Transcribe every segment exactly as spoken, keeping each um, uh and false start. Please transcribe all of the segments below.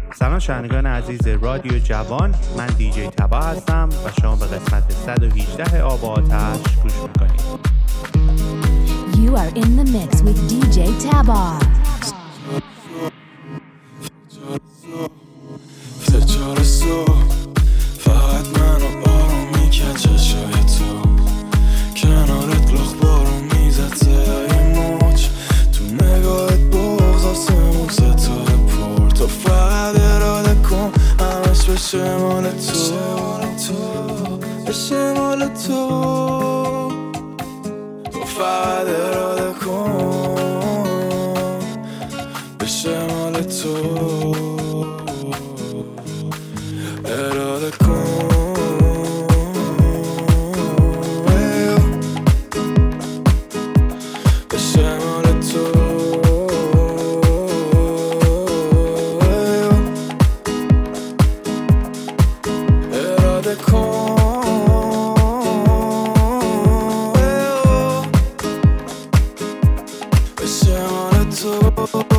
سلام شنوندگان عزیز رادیو جوان، من دیجی تبا هستم و شما به قسمت صد و هجده آب و آتش گوش میکنید. You are in the mix with دی جی تبا. فجار صبح فقط منو آروم میکرد چشای تو، کنارت لخ بارون میزد صدای موج، تو نگاهت بغض آسمون ستاره پر، تو فقط اراده کن همش بشه مال تو، بشه مال تو، تو فقط اراده کن بشه مال تو، اراده کن بشه مال تو، اراده کن بشه مال تو.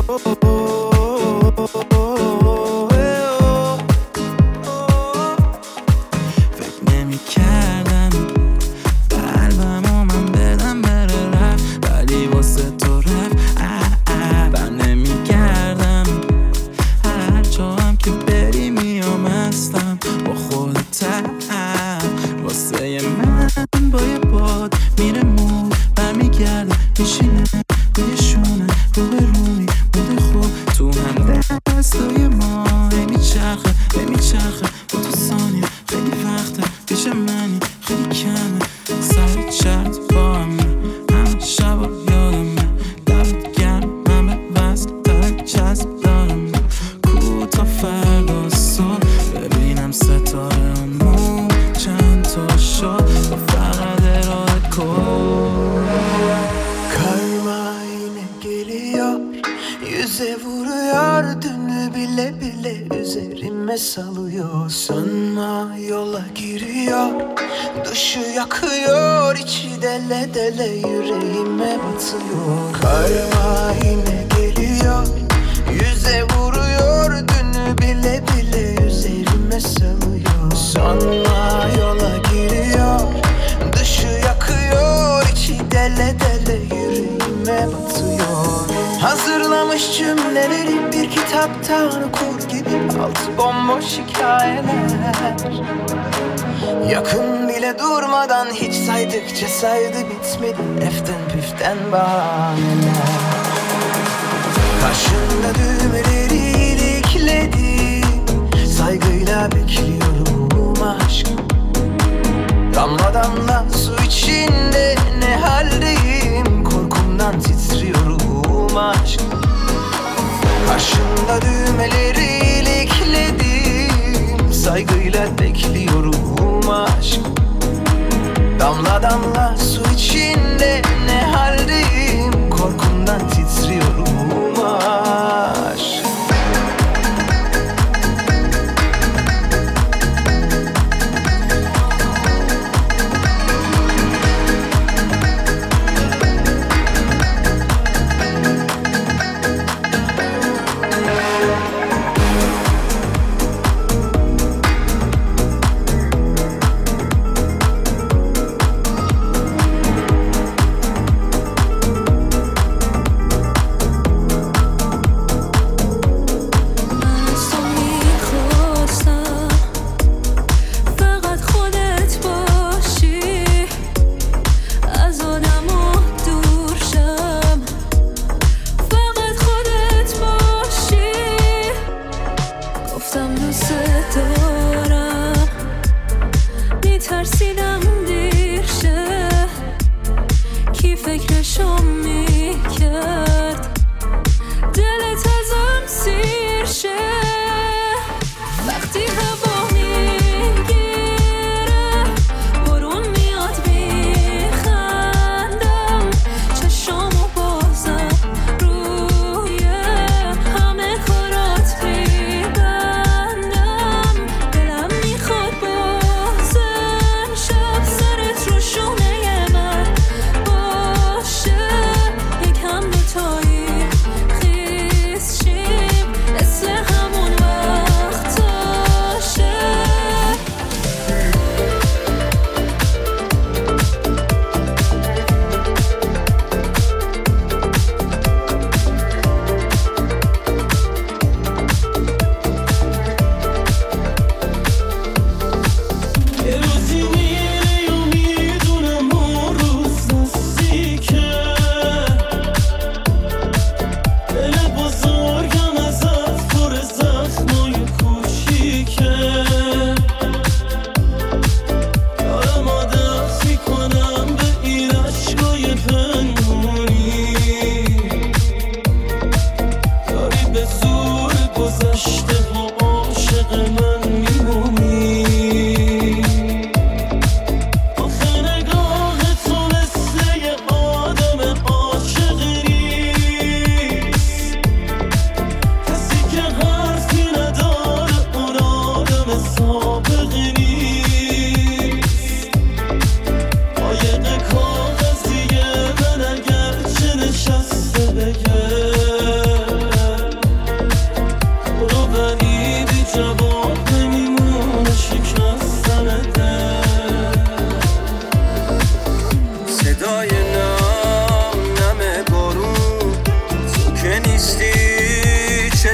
Salıyor, sanma yola giriyor, dışı yakıyor, içi dele dele yüreğime batıyor. Karma yine geliyor, yüze vuruyor, dünü bile bile üzerime salıyor. Sanma yola giriyor, dışı yakıyor, içi dele dele yüreğime batıyor. Hazırlamış cümleleri bir kitaptan okur gibi, altı bomboş hikayeler. Yakın bile durmadan hiç saydıkça saydı bitmedi, eften püften bahaneler. Karşında düğmeleri ilikledim, saygıyla bekliyorum aşk. Damla damla su içinde ne haldeyim, korkumdan titriyorum aşk. Karşımda düğmeleri ilikledim, saygıyla bekliyorum aşk. Damla damla su içinde ne haldeyim, korkumdan titriyorum aşk.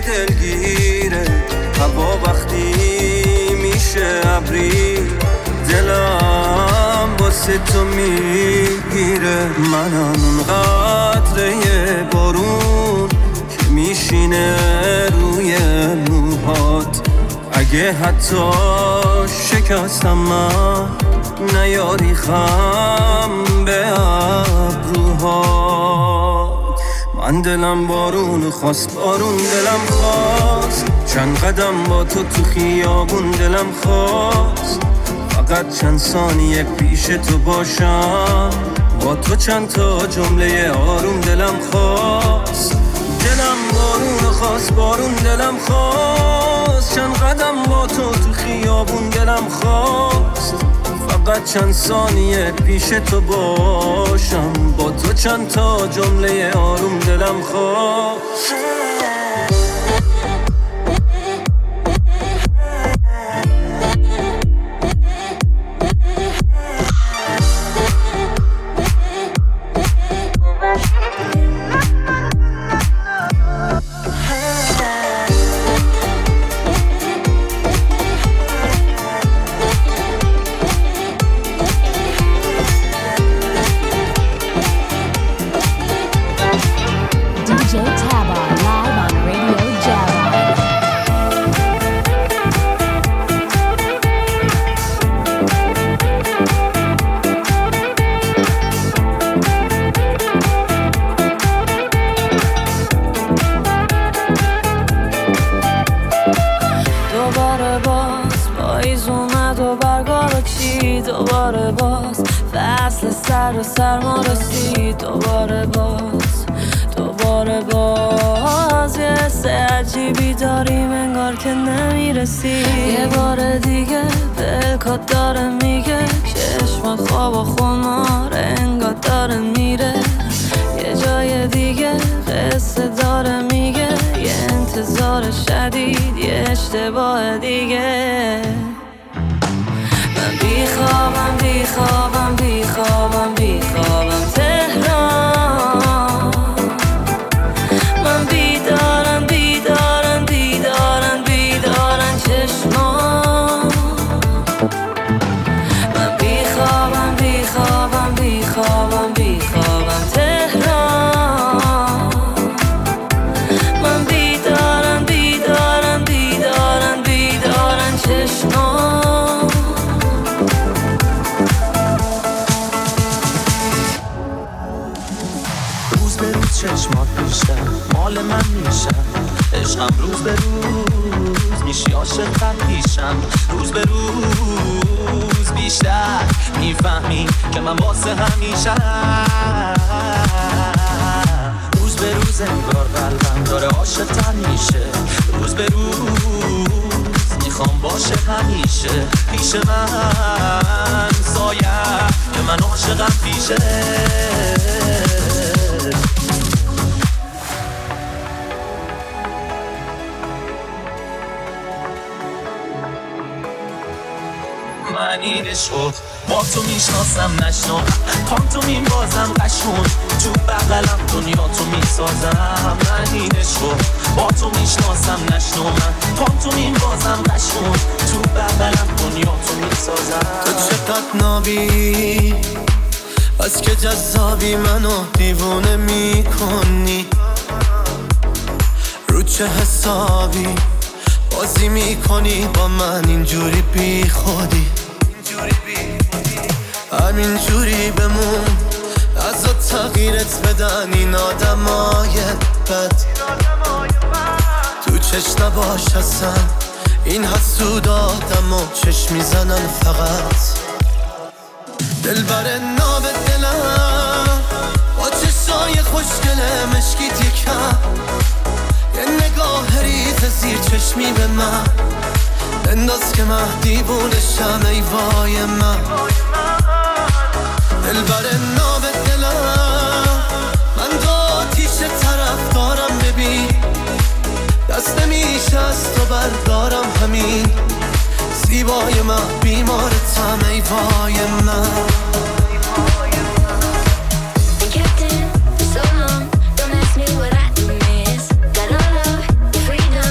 دلگیره هوا وقتی میشه ابری دلم واسه تو میگیره منم اون قطره بارون که میشینه روی موهات اگه حتی شکستم من نیاری خم به ابروهات من دلم بارون خواست بارون دلم خواست چند قدم با تو تو خیابون دلم خواست فقط چند ثانیه پیش تو باشم با تو چند تا جمله آروم دلم خواست دلم بارون خواست بارون دلم خواست چند قدم با تو تو خیابون دلم خواست فقط چند ثانیه پیش تو باشم با تو چند تا جمله آروم دلم خواست دوباره باز فصل سر و سرما رسید دوباره باز دوباره باز یه حس عجیبی داریم انگار که نمیرسی یه بار دیگه دلکات داره میگه چشمات خواب و خمار انگار داره میره یه جای دیگه قصه داره میگه یه انتظار شدید یه اشتباه دیگه بیخوابم بیخوابم بیخوابم بیخوابم تهران من بیدارم بیدارم بیدارم بیدارم چشمان من بیخوابم بیخوابم بیخوابم بیخوابم تهران من بیدارم بیدارم بیدارم بیدارم چشمان چشمات بیشتر مال من میشم عشقم روز به روز میشی عاشق‌تر میشم روز به روز بیشتر میفهمی که من واسه همیشم روز به روز انگار قلبم داره عاشق‌تر میشه روز به روز میخوام باشه همیشه پیش من سایه که من عاشقم پیشه من این عشقو با تو میشناسم نشنو پانتومین بازم قشون تو بغلم دنیا تو میسازم من این عشقو با تو میشناسم نشنو من پانتومین بازم قشون تو بغلم دنیا تو میسازم تو چقدر نابی از که جذابی منو دیوونه میکنی رو چه حسابی بازی میکنی با من اینجوری بی خودی همین جوری بمون از تغییرت بدن این آدمای بد تو چش نباش اصلا این حسود آدم و چش میزنن فقط دل بر ناب دلم با چشای خوشگله مشکیت یکم یه نگاه ریز زیر چشمی به من انداز که من دیوونشم ای وای من دل بر ناب دلم من دو آتیش طرف دارم ببین دست نمیشه از تو بردارم همین زیبای من بیمارتم ای وای من Captain, so long, don't ask me what I miss. Got all of your freedom.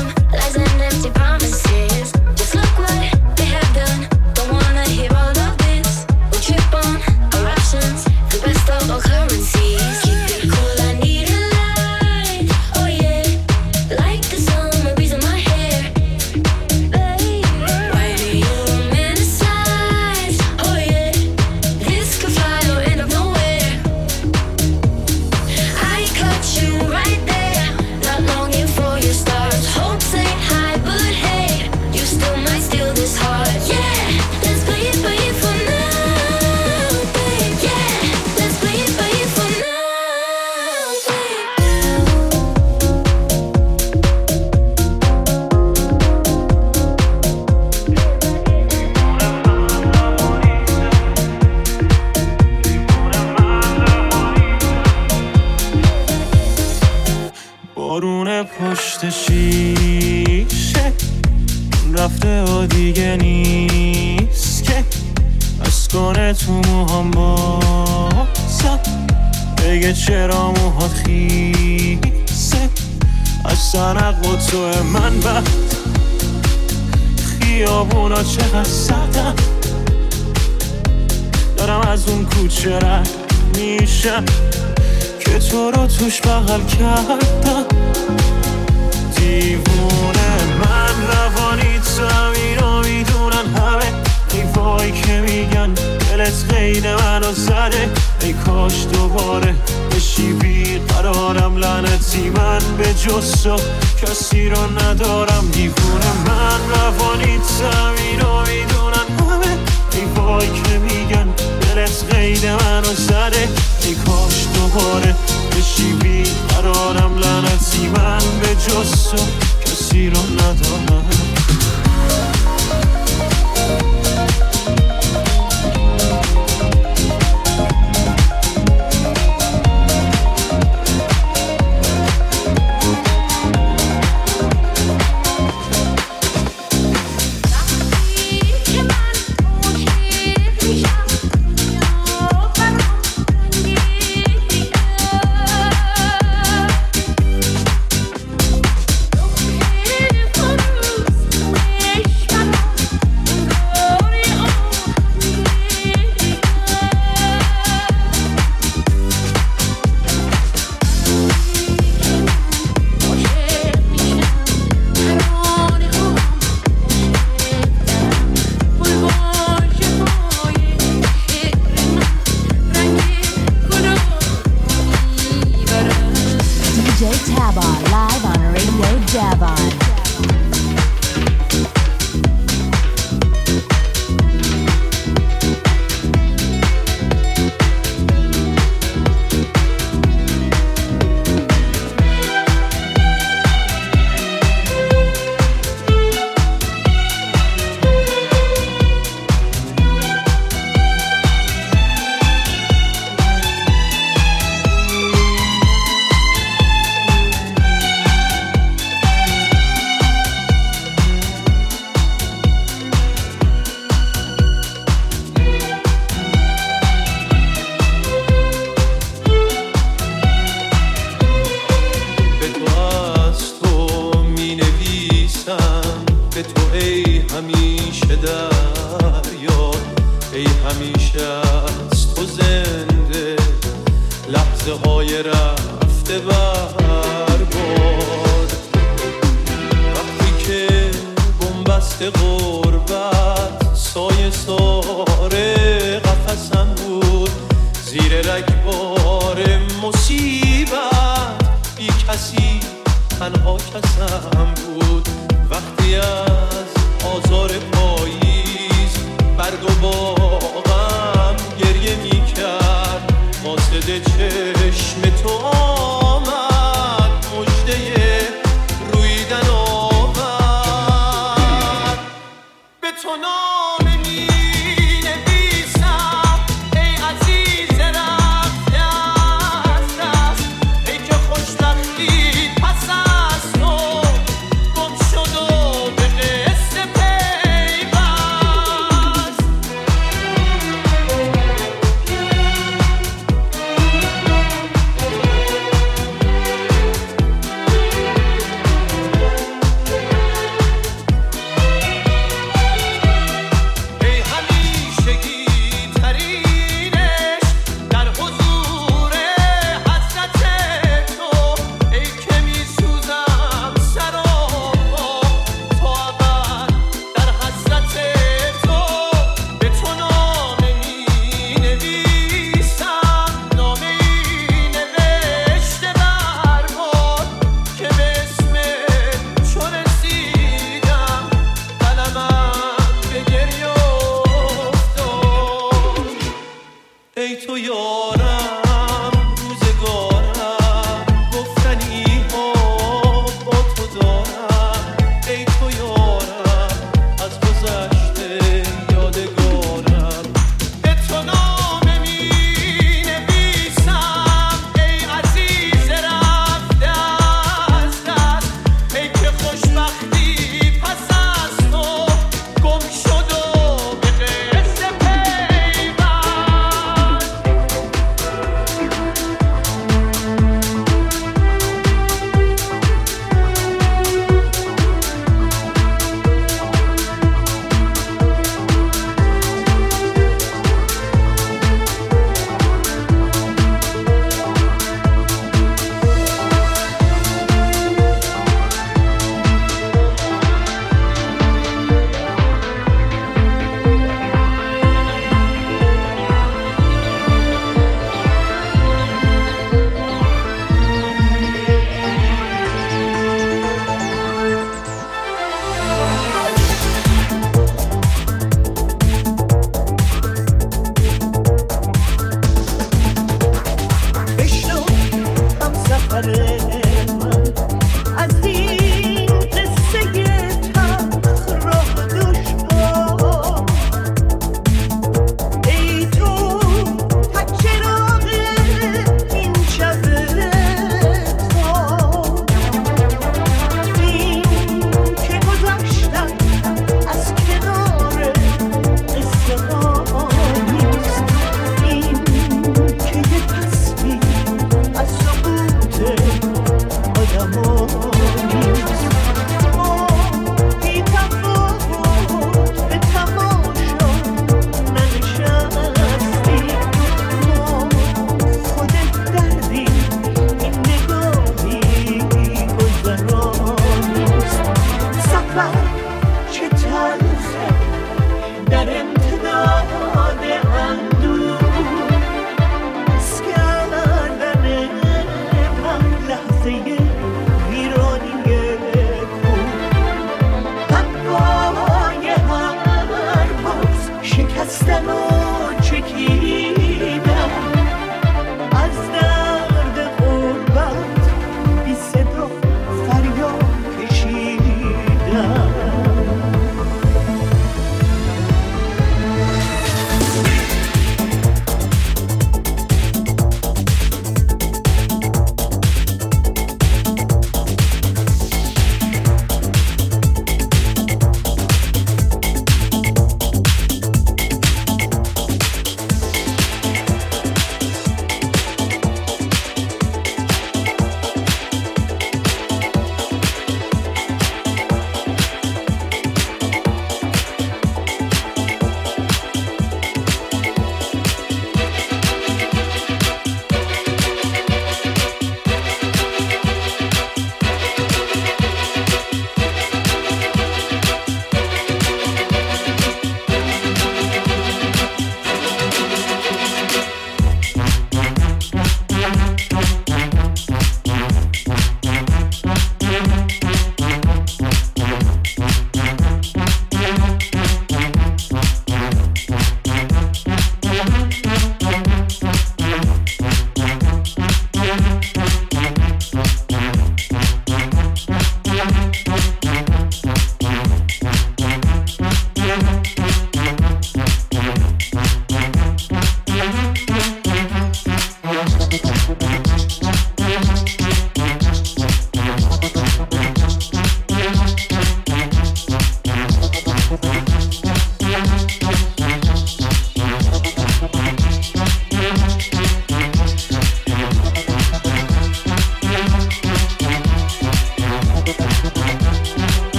بارون پشت شیشه رفته و دیگه نیست که از کنه تو موهام بازم بگه چرا موهات خیسه از سنق و تو من بعد خیابونا چقدر سردم دارم از اون کوچه رد میشم که تو رو توش بغل کردم دیوونه من روانی اینو میدونن همه ای وای که میگن دلت غیر منو زده ای کاش دوباره بشی بی قرارم لعنتی من به جز تو کسی رو ندارم دیوونه من روانی اینو میدونن همه ای وای که میگن دلت غیر منو زده ای کاش دوباره بشی بی قرارم لعنتی من به جز تو کسی رو ندارم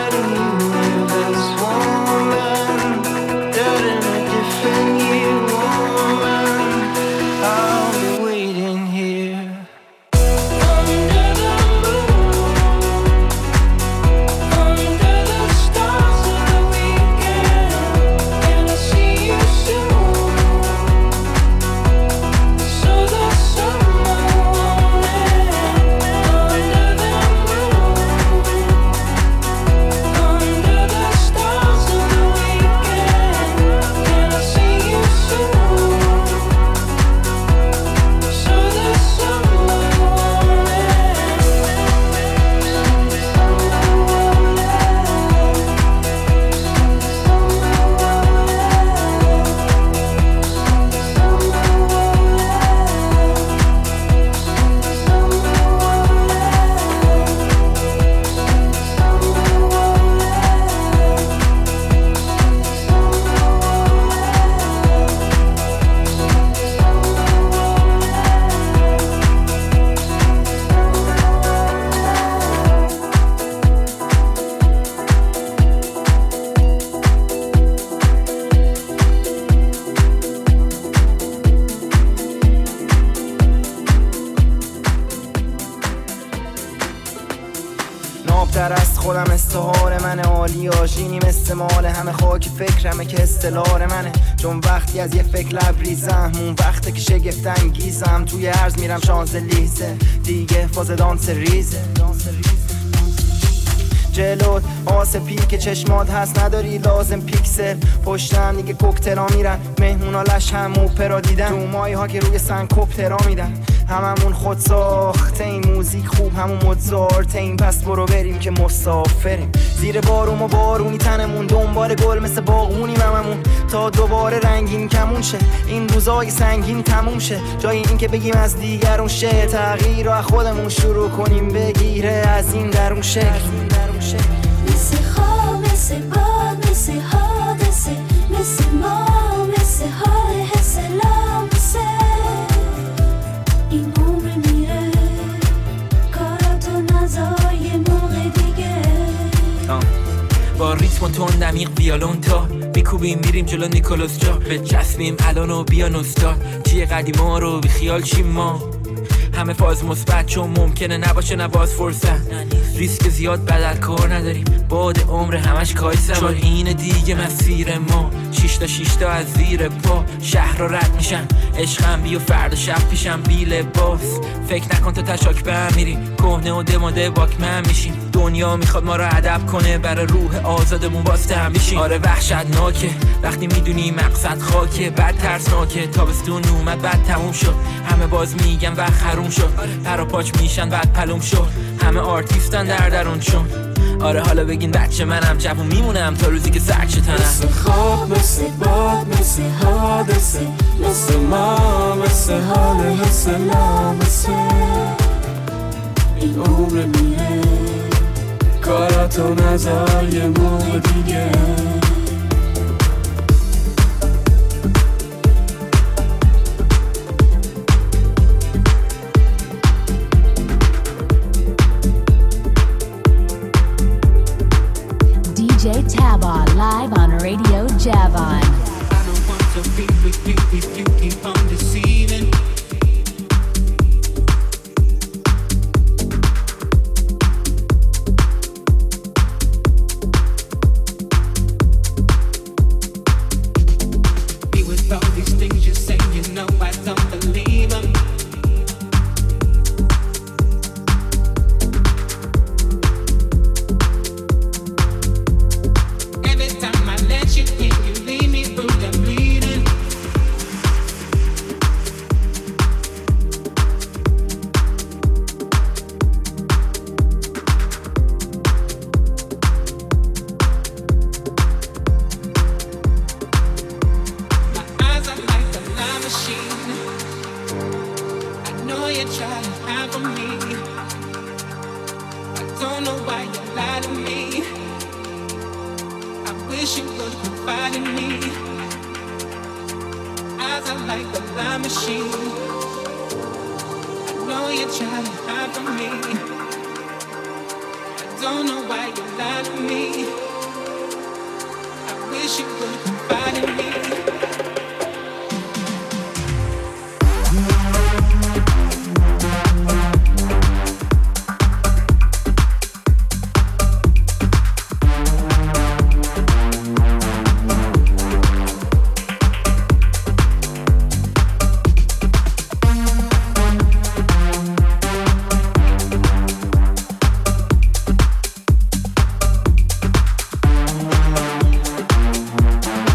در از خودم استحار منه، عالی آشینی مثل مال همه، خاک فکرمه که استلار منه، چون وقتی از یه فکر لبریزم اون وقته که شگفت انگیزم، توی عرض میرم شانزلیزه دیگه فاز دانس ریزه، جلوت آسپی که چشمات هست نداری لازم پیکسل، پشتم دیگه کوکتلا میرن، مهمونا لش هم اوپرا دیدن، تو مایی ها که روی سن کوپترا میدن، هممون خود ساخته این موزیک خوب همون مدزارته این، پس برو بریم که مسافریم زیر بارون و بارونی تنمون، دنبال گل مثل باغونیم هممون تا دوباره رنگین کمون شه، این روزای سنگین تموم شه، جای این که بگیم از دیگرون شه، تغییر رو از خودمون شروع کنیم بگیره از این درون شکل. مثل خواب مثل باد مثل حادثه مثل ما مثل حال حس لامسه، این عمر میره کاراتو نذار یه موقع دیگه، با ریتم و تون نمیق ویالون تا میکوبیم میریم جلو نیکولاس جا، به چسبیم الان و بیا نستاد چیه قدیما رو بی خیال چیم ما، همه فاز مثبت چون ممکنه نباشه نباز فرصت، ریسک زیاد بدل کار نداریم، باد عمر همش کایسه، چون این دیگه مسیر ما، شیشتا شیشتا از زیر پا شهر رو رد میشن، عشقم بی و فردا شب پیشم بی لباس، فکر نکن تو تشاک به هم میریم، کهنه و دماده واکمن میشیم، دنیا میخواد ما رو ادب کنه برای روح آزادمون واسه هم میشیم، آره وحشتناکه وقتی میدونی مقصد خاکه، بعد ترسناکه تابستون اومد بعد تموم شد، همه باز میگن وقت حروم شد، پرا پاچ میشن بعد پلوم شد، همه آرتیستن در درون چون، آره حالا بگین بچه منم جوون میمونم تا روزی که سرک شتنم، مثل خواب مثل باد مثل حادثه مثل ما مثل حال حس لامسه، این عمر میره کاراتو نذار یه موقع دیگه، D J Tabor live on Radio Javon. I don't want to be with you if you keep on deceiving. Be with all these things you say, you know I don't believe them. Every time I let you in, you leave me through the bleeding. My eyes are like a lie machine. I know you're trying to hide from me. I don't know why you lie to me. I wish you would confide in me. Eyes are like a lie machine. I know you're trying to hide from me. I don't know why you lied to me. I wish you would confide in me. We'll be right back.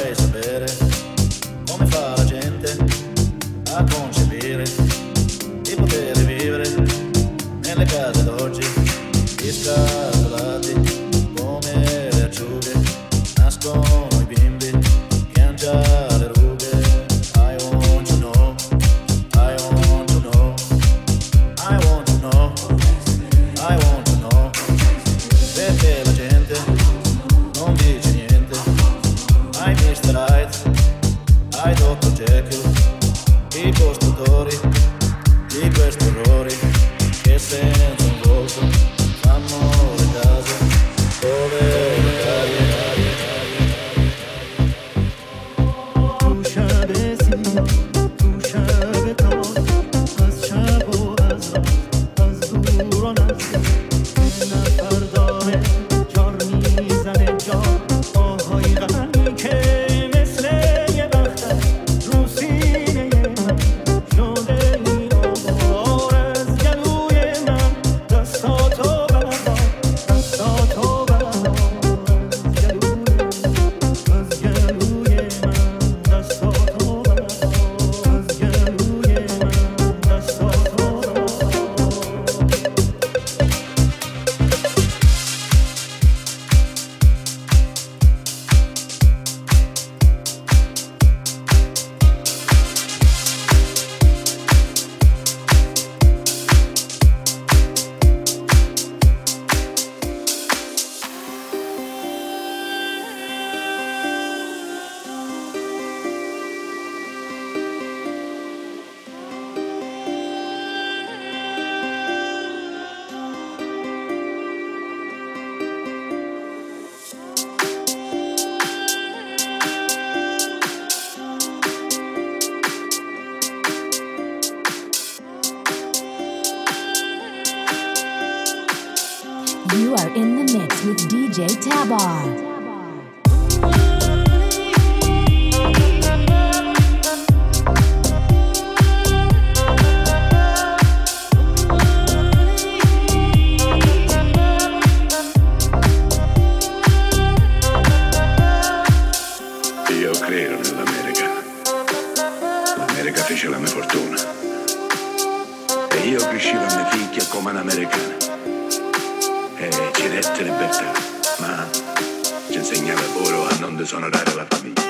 vorrei sapere come fa la gente a concepire di poter vivere nelle case d'oggi, riscaldati come le acciughe, nascono i bimbi che han già le rughe. I want to know, I want to know, I want to know, I want to know, perché la gente non dice niente. I mister Hyde, I doctor Jekyll, i costruttori di questi orrori che senza un volto fanno le case dove le carie. تو شب سیاه تو شب تار از شب و از راه از دور و نزدیک یه نفر داره جار میزنه جار آهای غمی که مثل یه بختر رو سینه من شده این آوار از گلوی من. دستاتو بردار دستاتو بردار از گلوی از گلوی من. دستاتو بردار از گلوی من. دستاتو بردار. You are in the mix with D J Tabar. Io credo nell'America. L'America fece la mia fortuna. E io crescevo a mia figlia come un'americana. E ci dette libertà, ma ci insegnava pure a non disonorare la famiglia.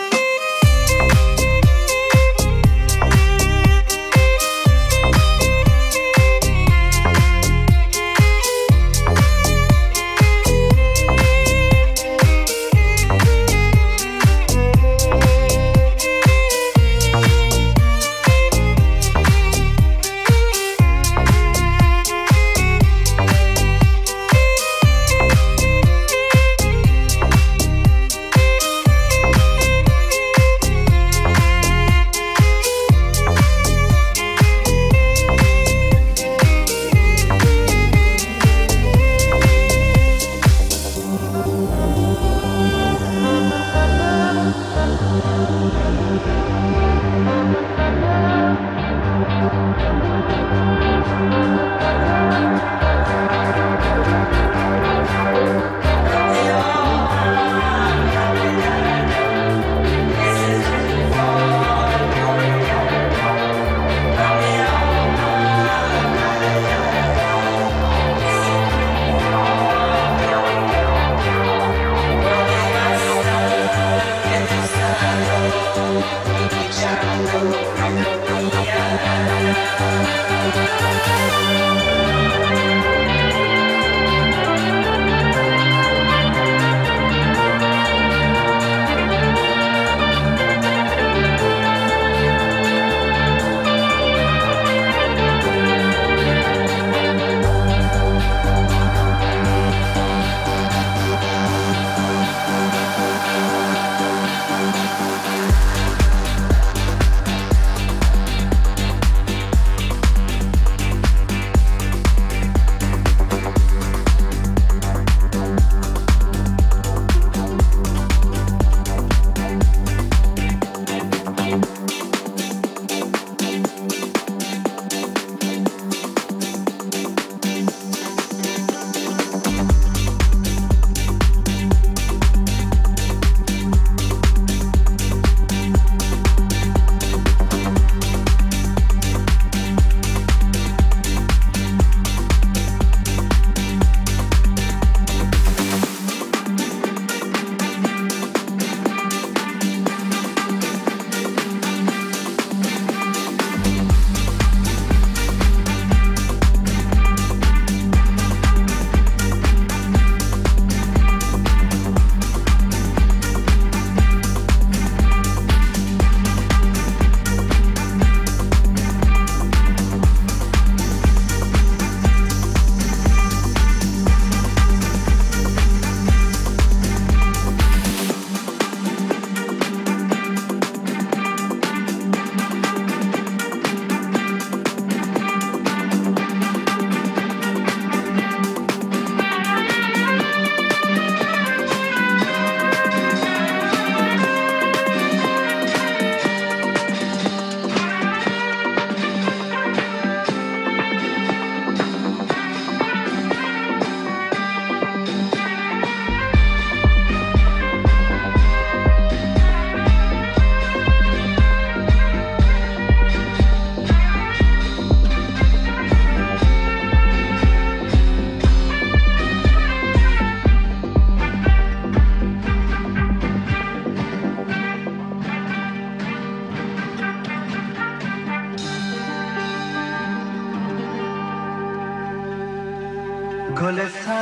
گل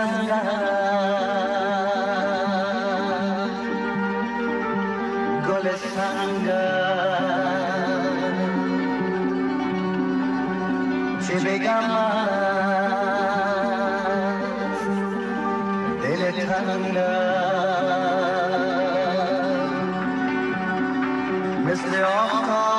سنگر گل سنگر چه بگم از دل تنگر مثل آفتاب